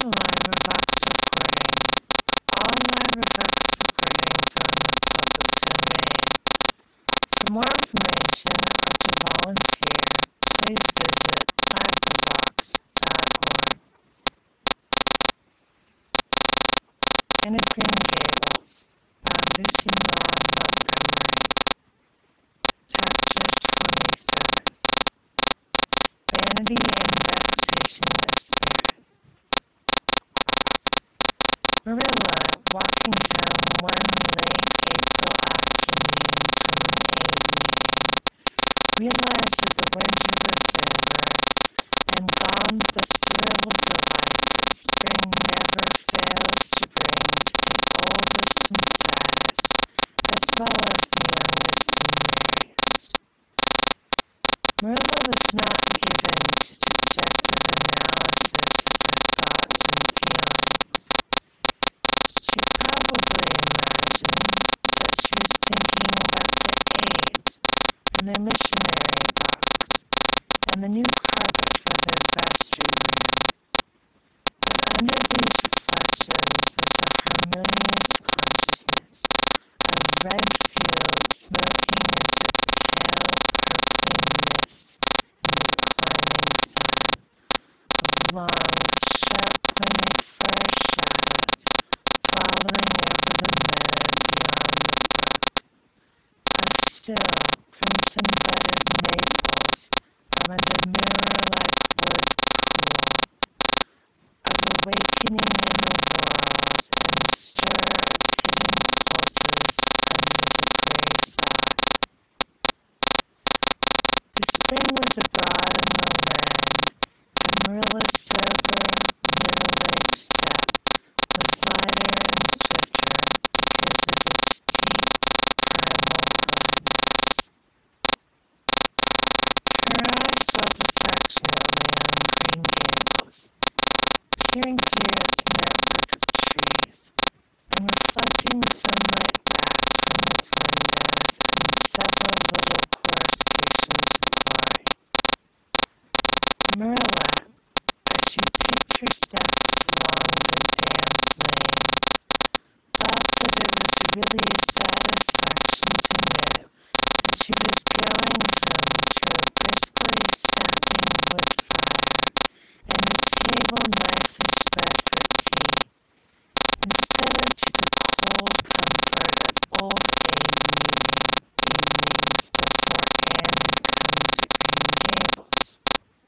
live Vox recording. All live Vox recordings are in the public domain. For more information or to volunteer, please visit livevox.org. Anne of Green Gables by Lucy Maud Montgomery. Chapter 27. Vanity and Vexation of Spirit. Marilla, walking home one late April afternoon from an AE meeting, realized that the winter was over and gone the thrill of delight that spring never fails to bring to the oldest and saddest, as well as the youngest and weariest. Marilla was not given to subjective analysis of her thoughts and feelings. She probably imagined that she was thinking about the Aids and their missionary box and the new carpet for their vestry room. But under these reflections was a harmonious consciousness of red fields smoking into pale purple mists in the declining sun, of long, sharp-pointed fir shadows following over the meadow beyond the brook, of still, crimson-budded maples around a mirror-like wood pool, of awakening in the world and the stir of hidden pulses under the gray sod. The spring was abroad in the land, and Marilla's sober, middle-aged step was lighter and swifter because of its deep, primal awareness. Her eyes dwelt affectionately on Green Gables, peering through its network of trees and reflecting sunlight back from its windows in several little coruscations of glory. Marilla, as she picked her steps along the damp lane, thought that it was really a satisfaction to know that she was going home to a briskly snapping wood fire and a table nicely spread for tea, instead of to the cold comfort of old AE evenings before Anne had come to Green Gables.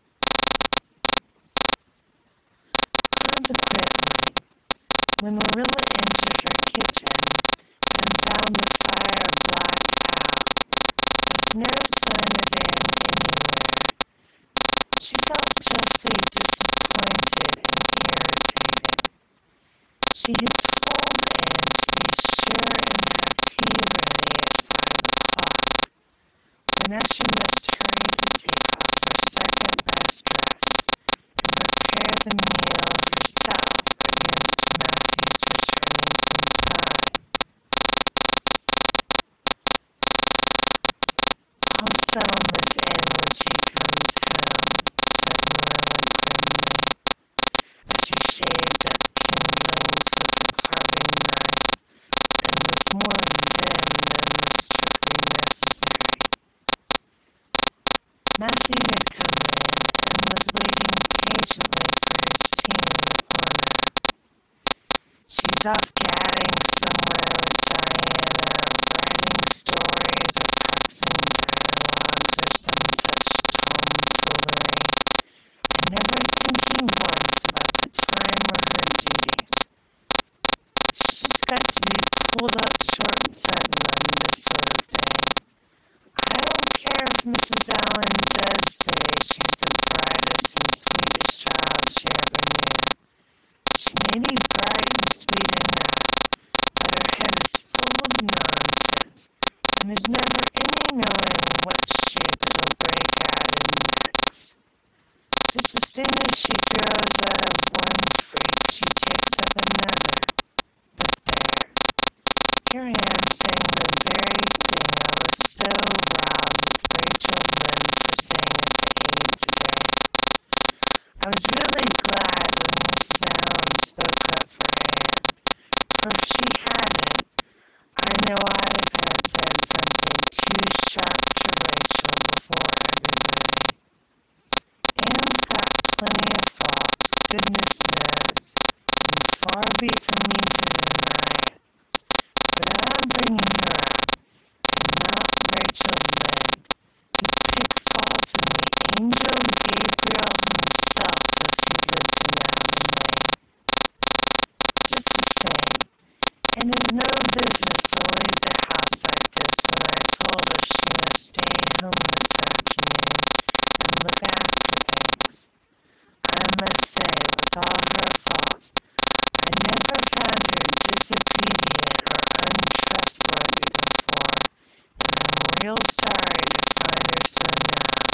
Consequently, when Marilla entered her kitchen and found the fire black out, with no sign of Anne anywhere, she felt justly disappointed and irritated. She had told Anne to be sure and have tea ready at 5 o'clock, but now she must hurry to take off her second-best dress and prepare the meal herself against Matthew's returning from Pride. "I'll settle Miss Anne when she comes home," said Marilla grimly, as she shaved up kindlings with the carving knife and with more vim than was strictly necessary. Matthew had come in and was waiting patiently for his tea in the corner. "She's off gadding somewhere with Diana, writing stories or practicing dialogues or some such tomfoolery, and never thinking once about the time or her duties. She's just got to be pulled up short and sudden on this sort of thing. I don't care if Mrs. Allan does say she's the brightest and sweetest child she ever knew. She may be bright and sweet enough, but her head is full of nonsense, and there's never any knowing what shape it'll break out in next. Just as soon as she grows out of one freak, she takes up another. But there, here I am saying the very thing I was so riled with Rachel Lynde for saying at the aid today. I was really glad when Mrs. Allan know I'd have had said something too sharp to Rachel before everybody. Anne's got plenty of faults, goodness knows, and far be it from me to deny it. But I'm bringing her up, and not Rachel Lynde. He'd pick faults in the angel Gabriel himself if he lived in our name. Just the same, and it's no business to leave the house like this when I told her she must stay home this afternoon and look after things. I must say, with all her faults, I never found her disobedient or untrustworthy before, and I'm real sorry to find her so now.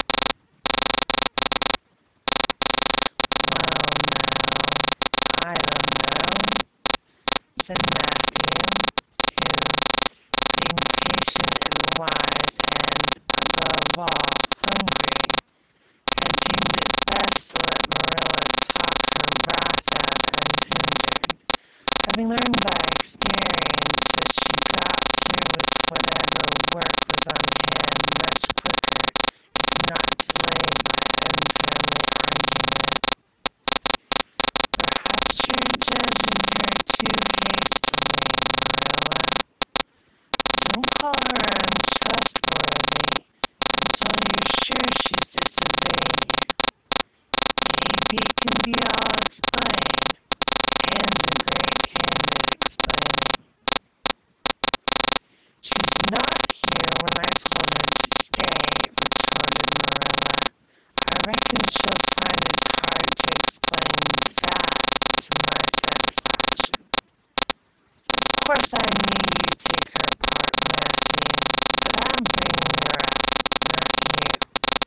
Well, now, I don't know, said Matthew, who, being patient and wise and, above all, hungry, had deemed it best to let Marilla talk her wrath out unhindered, having learned by experience that she got through with whatever work was on hand much quicker if not delayed by untimely argument. Perhaps you're judging her too hastily, Marilla. Don't call her untrustworthy until you're sure she's disobeyed you. Maybe it can be all explained. Anne's a great hand at explaining. She's not here when I told her to stay, retorted Marilla. I reckon she'll find it hard to explain that to my satisfaction. Of course I knew you'd take her part, Matthew, but I'm bringing her up, not you.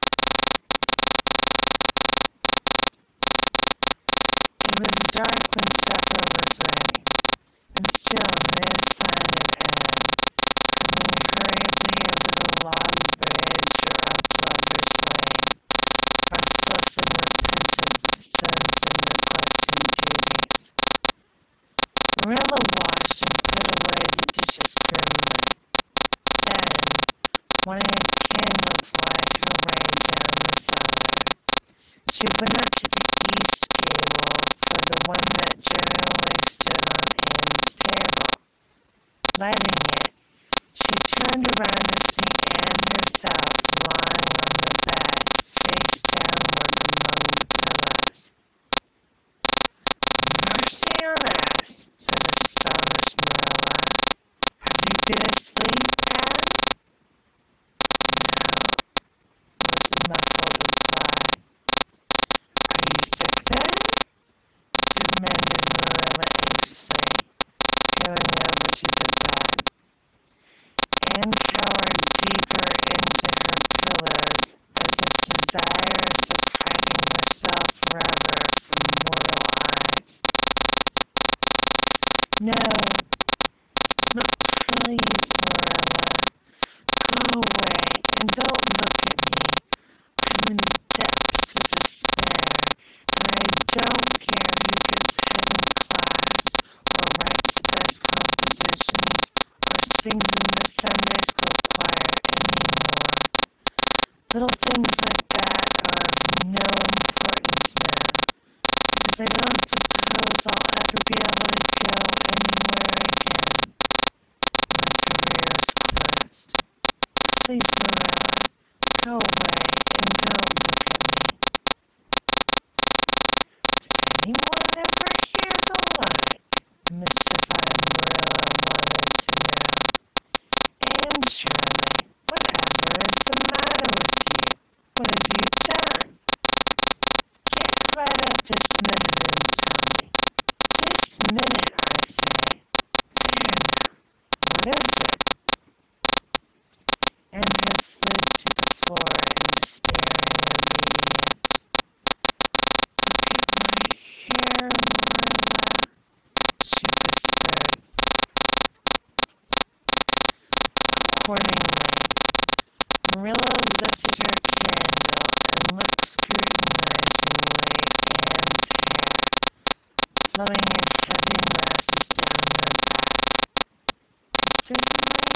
It was dark when supper was ready, and still no sign of Anne, coming hurriedly over the log bridge or up Lover's Lane, breathless and repentant with the sense of neglected duties. Marilla watched and put away the dishes grimly. Then, wanting a candle to light her way down the cellar, she went up to the east gable for the one that generally stood on Anne's table. Lighting it, she turned around to see Anne herself lying on the bed, face downward among the pillows. "Mercy on us!" said astonished Marilla. "Have you been asleep, Anne?" "No," was the muffled reply. "Are you sick, then?" demanded Marilla anxiously, going over to the bed. Anne cowered deeper into her pillows as if desirous of hiding herself forever from mortal eyes. "No, but please, Marilla, go away and don't look at me. I'm in depths of despair, and I don't care who gets head in class, or writes the best compositions, or sings in the Sunday school choir anymore. Little things like that are of no importance now, because I don't suppose I'll ever be able to go anywhere again. My career's closed. Please, Marilla, go away and don't look at me." "Did anyone ever hear the like?" mystified Marilla wanted to know. "Anne Shirley, whatever is the matter with you? What have you done? Get right up this minute and tell me. This minute, I say. There now. What is it?" Anne had slid to the floor in despairing obedience. "Look at my hair, Marilla," she whispered. Accordingly, Marilla lifted her candle and looked scrutinizingly at Anne's hair, flowing in heavy masses down her back. "Is there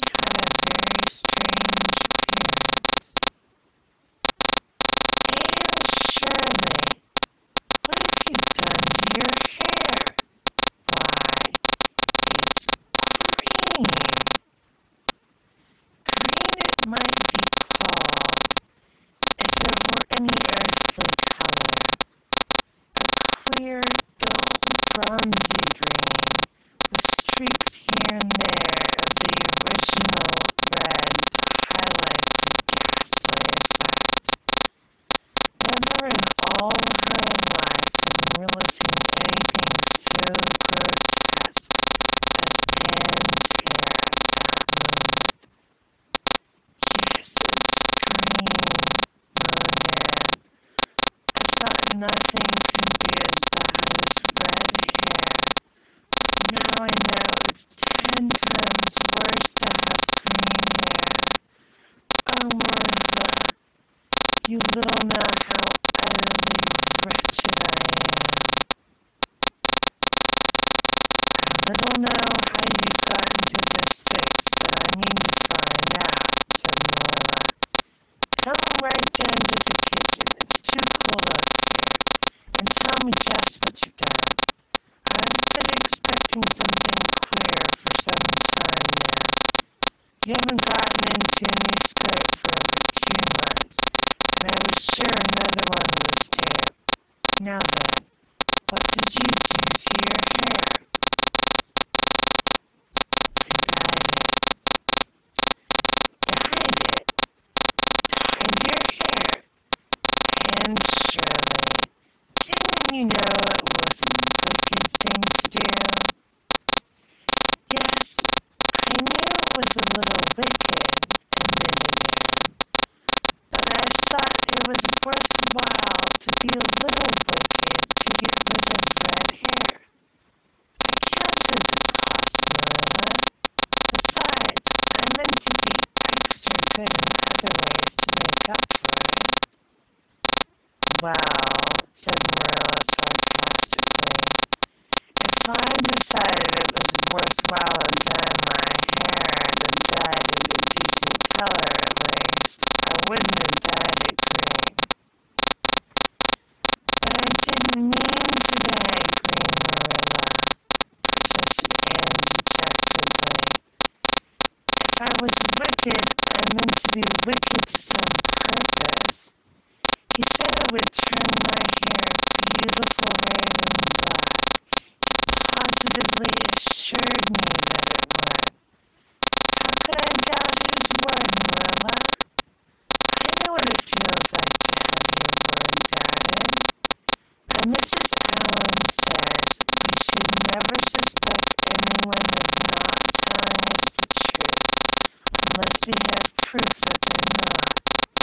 bronzy green, with streaks here and there of the original red to highlight the ghastly effect. Never in all her life had Marilla seen anything so grotesque as Anne's hair at that moment. Yes, it's green, moaned Anne. I thought nothing could be as bad as red hair, but now I know it's 10 times worse to have green hair. Oh, Marilla, you little know how utterly wretched I am. I little know how you got into this fix, but I mean to find out, said Marilla. Come right down to the kitchen. It's too cold up here. And tell me just what you've done. I've been expecting something queer for some time now. You haven't gotten into a new skirt for over 2 months, and I was sure another one was due. Now then, what did you do to your hair? I dyed it. Dyed it? Dyed your hair? And Shirley, didn't you know it was a wicked thing to do? Yes, I knew it was a little wicked, admitted Anne, but I thought it was worthwhile to be a little wicked to get rid of red hair. It counts as a cost, Marilla. Besides, I meant to be extra good in other ways to make up for it. Well, said Marilla sarcastically, if I decided it was worthwhile to dye my hair, I'd have dyed it a decent color at least. I wouldn't have dyed it green. But I didn't mean to dye it green, Marilla, protested Anne dejectedly. If I was wicked, I meant to be wicked to some purpose. He said it would turn my hair beautiful raven black. He positively assured me that it would. How could I doubt his word, Marilla? I know what it feels like to have your word doubted. Now, Mrs. Allan says we should never suspect anyone of not telling us the truth unless we have proof that they're not.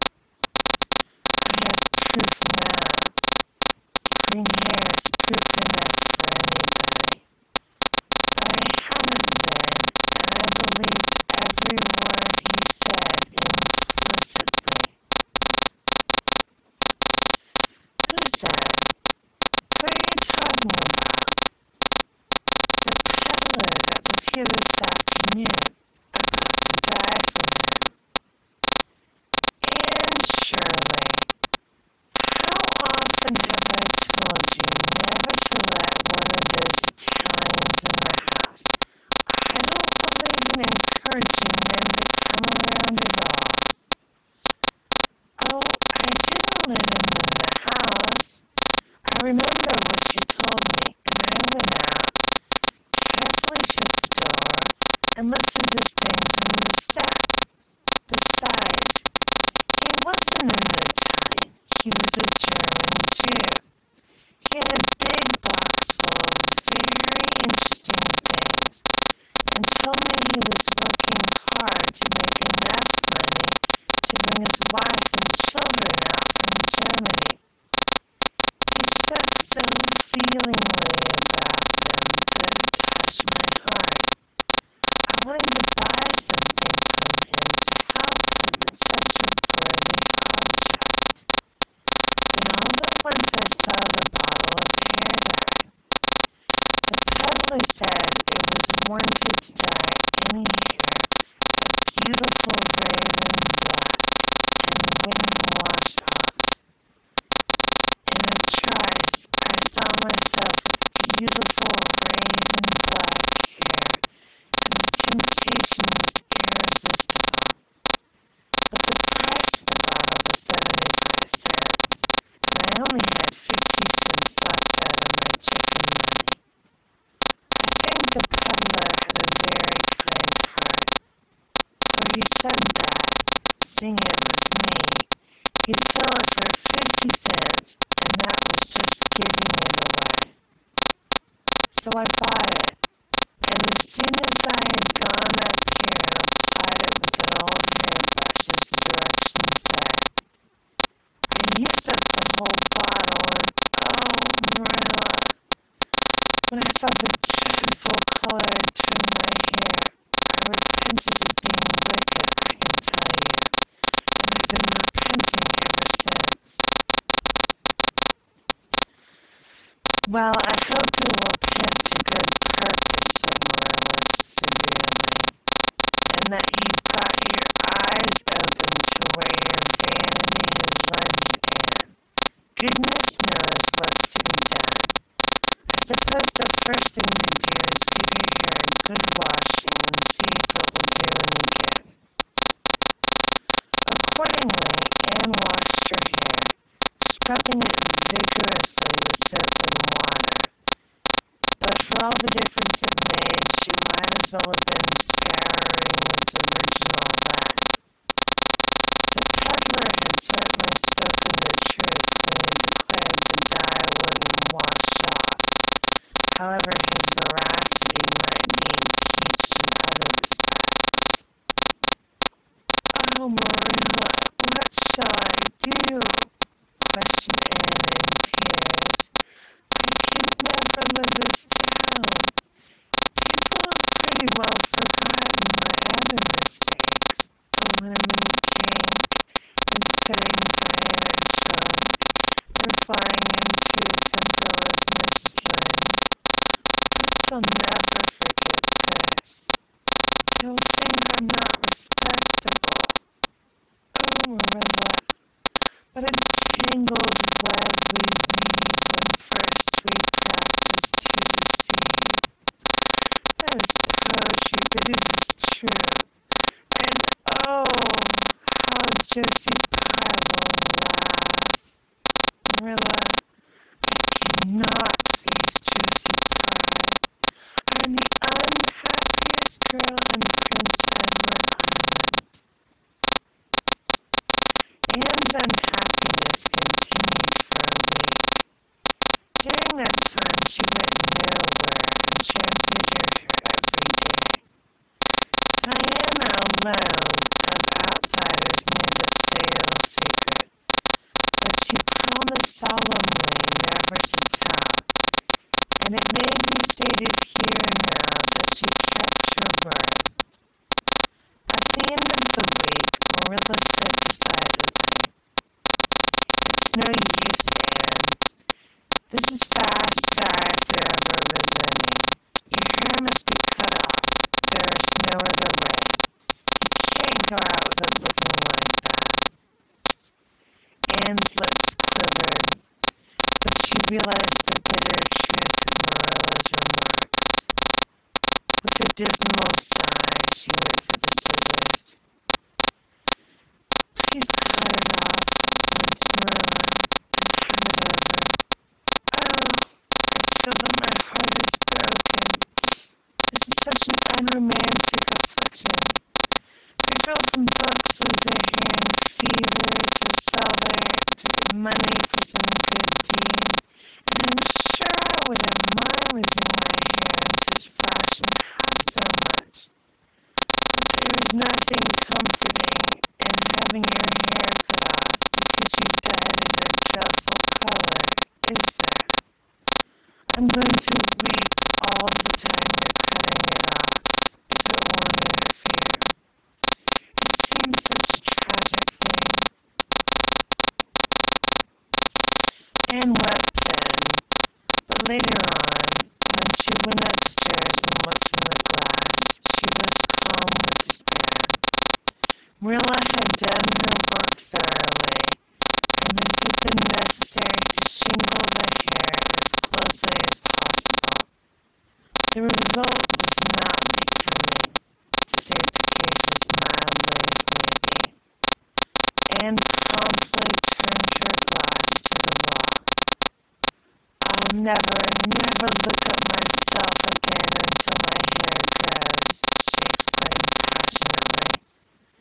I have proof now. Green hair is proof enough for anybody. But I haven't been, and I believe every word he said implicitly. Who said? What are you talking about? The peddler that was here this afternoon. I bought the dye from him. And Shirley, how often have I told you never to let one of those Italians in the house? I don't believe in encouraging men to come around at all. Oh, I didn't let him in the house. I remember what you told me, and I went out, carefully shut the door, and looked through the things in the stack. Besides, he wasn't an Italian. He was a German Jew. He had a big box full of very interesting things and told me he was working hard to make enough money to bring his wife and children out from Germany. He spoke so feelingly about them that it touched my heart. I wanted to buy something from him to help him in such a worthy object. Then all at once I saw the bottle of hair dye. The peddler said it was wanted to dye any hair a beautiful raven black and wouldn't wash off. In a trice, I saw myself with beautiful raven black hair, and the temptation was irresistible. But the price of the bottle was 75 cents, and I only had 50 cents left out of my checking money. she said that, seeing it was me, he'd sell it for 50 cents, and that was just giving it away. So I bought it, and as soon as I had gone up here to apply it with an old hairbrush, as the directions said, I used up the whole bottle, and oh, Marilla, when I saw the dreadful color had turned my hair, I repented of being wicked, I can tell you, and I've been repenting ever since. Well, I hope you'll repent to good purpose, said Marilla severely, and that you've got your eyes open to where your vanity has led you, Anne. Goodness knows what's to be done. I suppose the first thing to do is give your hair a good washing and see if it will do any good. Accordingly, Anne washed her hair, scrubbing it vigorously with soap and water. But for all the difference it made, she might as well have been scouring its original rat. The peddler had certainly spoken the truth when he declared the dye wouldn't wash off. However, his veracity might be impeached in other respects. Oh, Marilla, what shall I do? Questioned Anne in tears. I can never live this down. People have pretty well forgotten my other mistakes. The liniment cake and setting fire in a trunk and flying into a temper with Mrs. Lynde. But they'll never forget this. They'll think I'm not respectable. Oh, Marilla, what a tangled web we weave when first we practice to deceive. That is poetry, but it is true. And oh, how Josie Pye will laugh. Marilla, I cannot face Josie Pye. I'm the unhappiest girl in Prince Edward Island. Anne's unhappiness continued for a week. During that time, she went nowhere and shampooed her hair every day. Diana alone of outsiders knew the fatal secret, but she promised solemnly never to tell, and it may be stated here now that she kept her word. At the end of the week, Marilla said decidedly, "It's no use, Anne. This is fast dye if there ever was any. Your hair must be cut off. There is no other way. You can't go out with it looking like that." Anne's lips quivered, but she realized the bitter truth of Marilla's remarks. With a dismal sigh, she went for the scissors. "Please cut it off at once, Marilla, and have it over. Oh, I feel that my heart is broken. This is such an unromantic affliction. The girls in books lose their hair in fevers or sell their to get money for some good deed, and I'm sure I wouldn't mind losing my hair in such fashion half so much. But there is nothing comforting in having your hair cut off because you dyed it a dreadful color, is there? I'm going to weep all the time you're cutting it off, if it won't interfere. It seems such a tragic thing." Anne wept then, but later on, when she went upstairs and looked in the glass, she was calm with despair. Marilla had done her work thoroughly, and it had been necessary to shingle the hair as closely as possible. The result was not becoming, to state the case as mildly as may be. Anne promptly turned her glass to the wall. "I'll never, never look at myself again until my hair grows," she exclaimed passionately.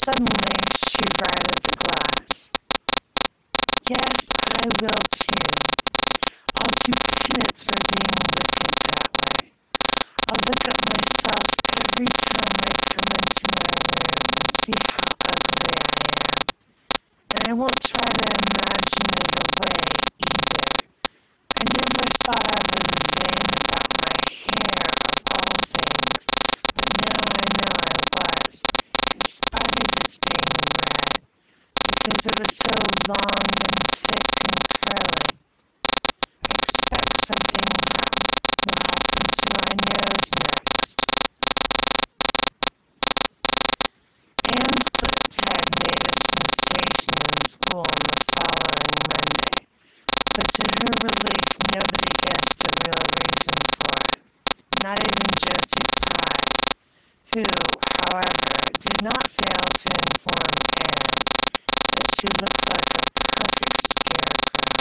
Suddenly, she righted the glass. Yes, I will too. I'll do penance for being wicked that way. I'll look at myself every time I come into my room and see how ugly I am. And I won't try to imagine it away either. I never thought I was vain about my hair of all things, but now I know I was, in spite of its being red, because it was so long and thick and curly. I expect something will happen to my nose next. Anne's clipped head made a sensation in school on the following Monday, but to her relief, nobody guessed the real reason for it. Not even Josie Pye, who, however, did not fail to inform Anne that she looked like a perfect scarecrow.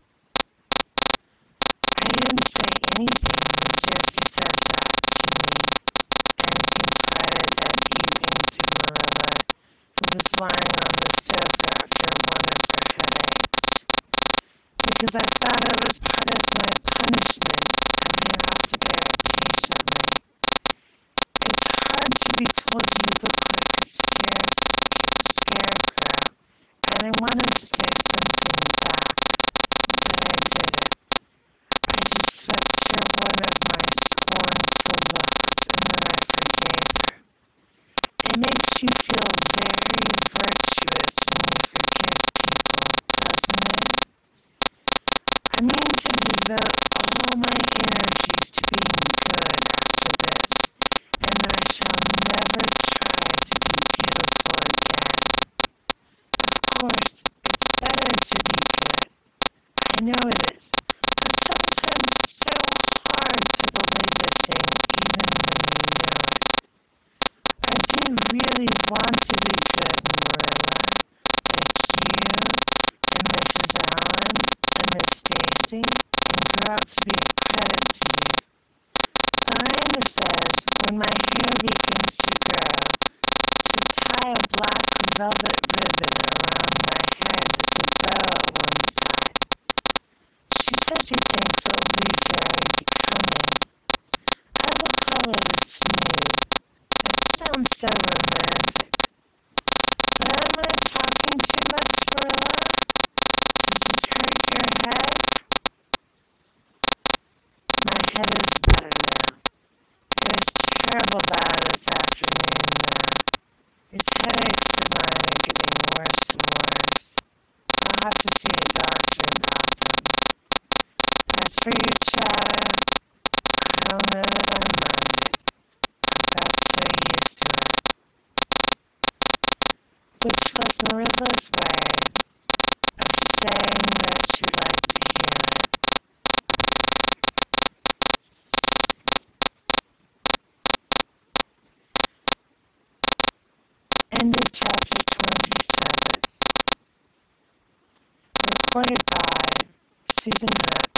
I didn't say anything when Josie said that to me, Anne confided that evening to Marilla, who was lying on the sofa after one of her headaches. Because I thought it was part of my punishment and I ought to bear it patiently. It's hard to be told you look like a scarecrow, and I wanted to say something back, but I didn't. I just swept her one of my scornful looks, and then I forgave her. It makes you feel very virtuous when you forgive people, doesn't it? I mean to devote all my energies to being good after this, and I shall never try to be beautiful again. Of course, it's better to be good. I know it is, but sometimes it's so hard to believe a thing even when you know it. I do really want to be good, Marilla, like you and Mrs. Allen and Miss Stacy, and grow up to be a credit to you. Diana says when my hair begins to grow, to tie a black velvet ribbon around my head with a bow at one side. She says she thinks it will be very becoming. I will call it a snood. It sounds so romantic. But am I talking too much, Marilla? Does it hurt your head? My head is better now. It was terrible bad this afternoon, though. These headaches of mine are getting worse and worse. I'll have to see a doctor about them. As for your chatter, I don't know that I mind it. I've got so used to it. Which was Marilla's way of saying that she liked to hear it. End of chapter 27. Reported by Susan Hunt.